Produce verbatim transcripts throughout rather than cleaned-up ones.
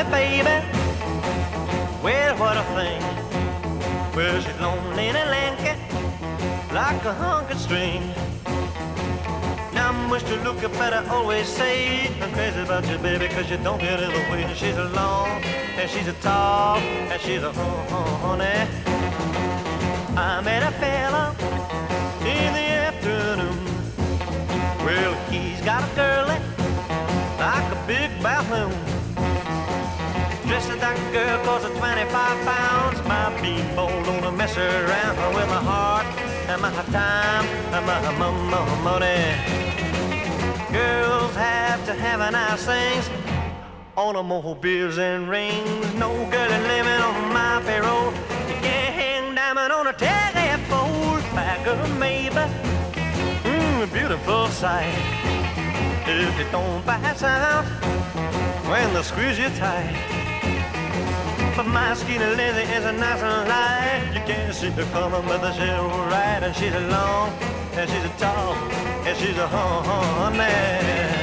baby. Well, what a thing. Well, she's lonely and lanky, like a hunk of string. Now, Mister Luca better always say, I'm crazy about you, baby, cause you don't get in the way. She's a long, and she's a tall, and she's a honey. I met a fella in the afternoon. Well, he's got a girlie like a big balloon. Dressed like a girl cause of twenty-five pounds. My people don't mess around with my heart and my time and my, my, my money. Girls have to have a nice things, automobiles and rings. No girl living on my payroll. You can't hang diamond on a telephone. Like a maybe, mm, a beautiful sight. If it don't pass out when they squeeze you tight. But my skinny lady is a nice and light. You can't see her coming, but she's right. And she's a long, and she's a tall, and she's a honey.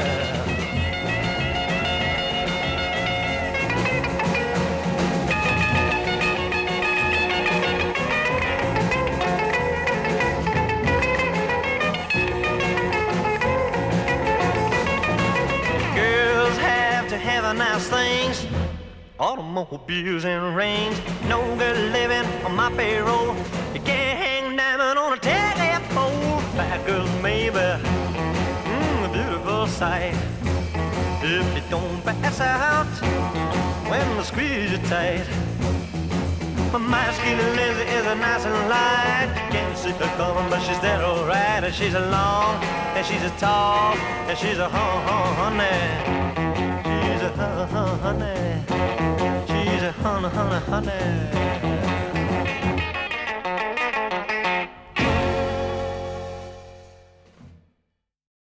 Have nice things, automobiles and rings. No girl living on my payroll. You can't hang diamond on a telephone. Fat girls maybe, mm, a beautiful sight. If you don't pass out when they squeeze you tight. But my skinny Lizzie is a nice and light. You can't see her coming, but she's there alright. And she's a long, and she's a tall, and she's a honey. She's a honey, she's a honey, honey, honey.